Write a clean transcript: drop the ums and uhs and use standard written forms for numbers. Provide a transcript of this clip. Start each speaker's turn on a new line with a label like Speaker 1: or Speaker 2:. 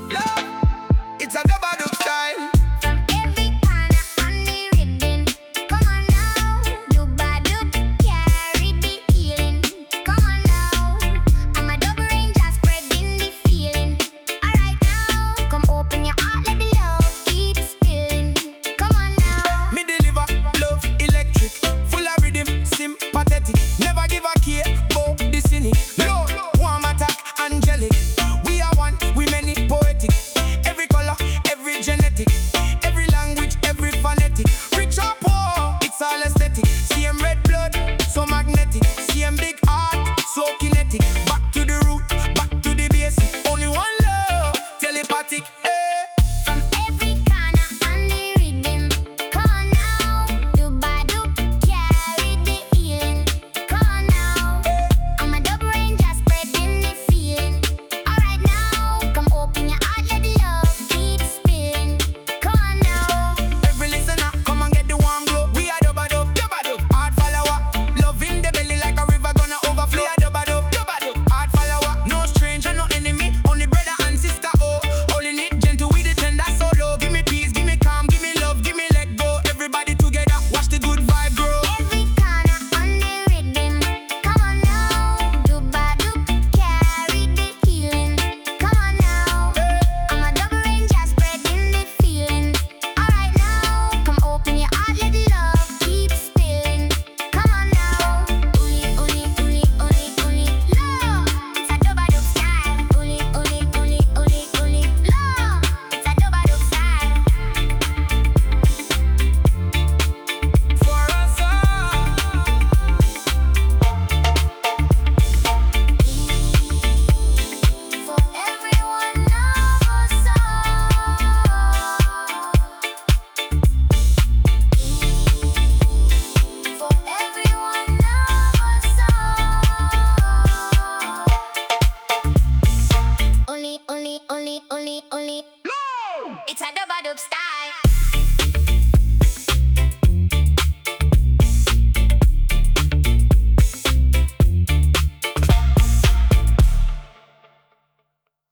Speaker 1: Love, it's a double style.
Speaker 2: From every corner on the rhythm. Come on now, Dubadub, carry the healing. Come on now, I'm a double ranger spreading the feeling. Alright now, come open your heart, let the love keep spilling. Come on now.
Speaker 1: Me deliver love electric, full of rhythm, sympathetic. Never give a care about the cynic. Lord, warm attack, angelic. We are one, we many poetic. Every color, every genetic, every language, every phonetic. Rich or poor, it's all aesthetic. Same red blood, so magnetic. Same big heart, so kinetic. Back to the root, back to the basic. Only one love, telepathic.
Speaker 2: From every corner on the rhythm. Come on now, Dubadub, carry the healing. Come on now, I'm a double ranger spreading the feeling. Alright now, come open your heart, let the love keep spilling. Come on now.
Speaker 1: Every listener, come and get the warm glow. We are Dubadub, Dubadub, hard follower. Love in the belly like a river gonna overflow. We are Dubadub, Dubadub, hard follower. No stranger, no enemy, only brother and sister. Oh, holding it gentle with the tender solo. Give me peace, give me calm, give me love, give me let go. Everybody together, watch the good vibe grow.
Speaker 2: Every corner on the rhythm. Come on now, Dubadub, carry the healing. Come on now, I'm a double ranger spreading the feeling. Alright now, come open your heart, let the love keep spilling. Come on now, uli, uli, uli, uli, uli, love. It's a Dubadub style. Uli, uli, uli, uli, uli, love. It's a Dubadub style.
Speaker 1: For us all.
Speaker 2: For everyone of us all. For everyone of us all. Only. It's a double.